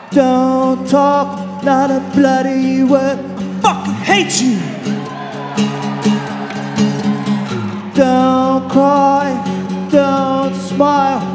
Don't talk, not a bloody word. I fucking hate you. Don't cry, don't smile.